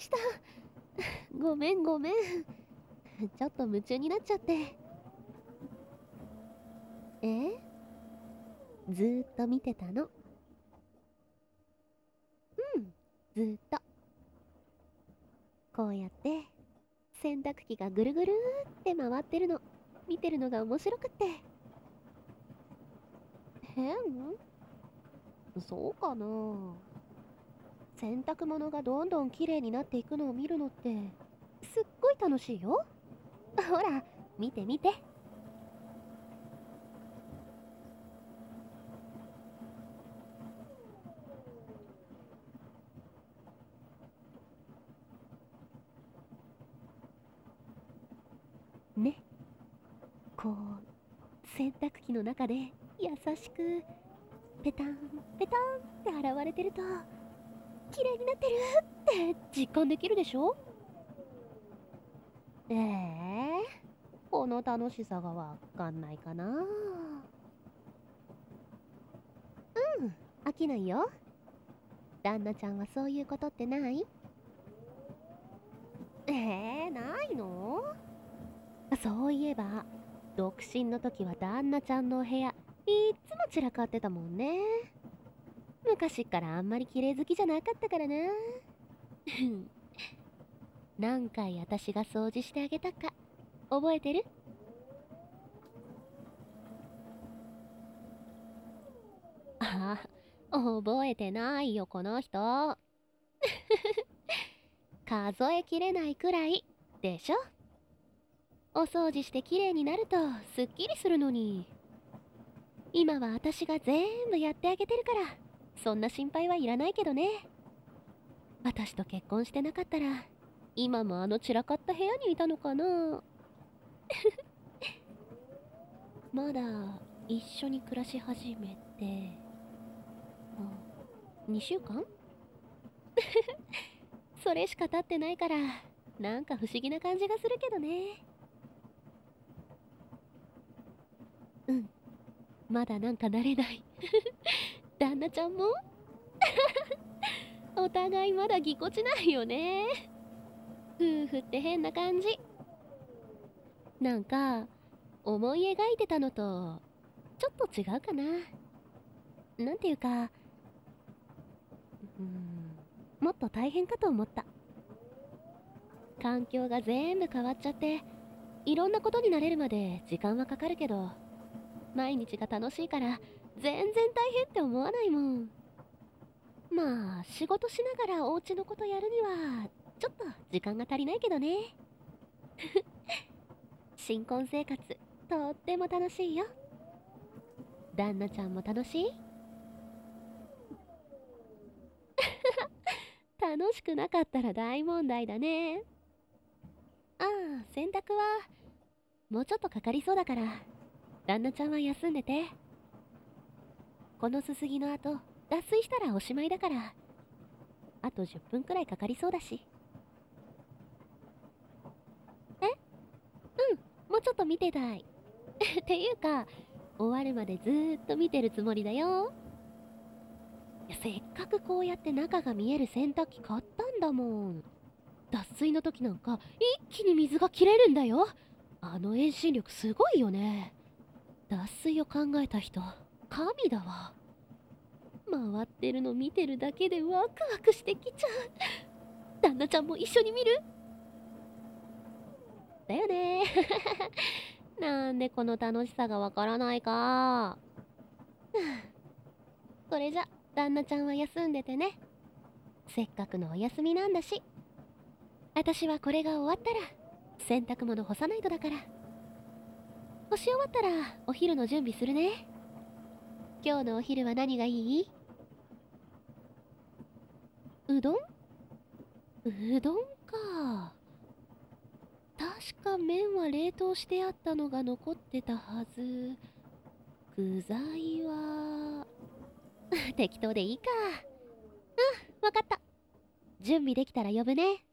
した。ごめんごめん。ちょっと夢中になっちゃって。ずーっと見てたの。ずーっと。こうやって洗濯機がぐるぐるって回ってるの見てるのが面白くって。変？そうかな。洗濯物がどんどん綺麗になっていくのを見るのってすっごい楽しいよ。ほら見て見て。ね、こう洗濯機の中で優しくペタンペタンって現れてると綺麗になってるって実感できるでしょ。この楽しさがわかんないかな。飽きないよ。旦那ちゃんはそういうことってない？ないの？そういえば独身の時は旦那ちゃんのお部屋いっつも散らかってたもんね。昔っからあんまり綺麗好きじゃなかったからな。何回私が掃除してあげたか覚えてる？あ、覚えてないよこの人。数えきれないくらいでしょ。お掃除してきれいになるとすっきりするのに。今は私が全部やってあげてるからそんな心配はいらないけどね。私と結婚してなかったら今もあの散らかった部屋にいたのかな。まだ一緒に暮らし始めて2週間それしか経ってないからなんか不思議な感じがするけどね。まだなんか慣れない。旦那ちゃんもお互いまだぎこちないよね。夫婦って変な感じ。なんか思い描いてたのとちょっと違うかな。なんていうかもっと大変かと思った。環境が全部変わっちゃっていろんなことになれるまで時間はかかるけど毎日が楽しいから全然大変って思わないもん。まあ仕事しながらお家のことやるにはちょっと時間が足りないけどね。新婚生活とっても楽しいよ。旦那ちゃんも楽しい？楽しくなかったら大問題だね。ああ、洗濯はもうちょっとかかりそうだから旦那ちゃんは休んでて。このすすぎの後脱水したらおしまいだからあと10分くらいかかりそうだし。もうちょっと見てたい。っていうか終わるまでずーっと見てるつもりだよ。いやせっかくこうやって中が見える洗濯機買ったんだもん。脱水の時なんか一気に水が切れるんだよ。あの遠心力すごいよね。脱水を考えた人神だわ。回ってるの見てるだけでワクワクしてきちゃう。旦那ちゃんも一緒に見る？だよね。なんでこの楽しさがわからないか。それじゃ旦那ちゃんは休んでてね。せっかくのお休みなんだし。私はこれが終わったら洗濯物干さないとだから。干し終わったらお昼の準備するね。今日のお昼は何がいい？うどん？うどんか。確か麺は冷凍してあったのが残ってたはず。具材は適当でいいか。わかった。準備できたら呼ぶね。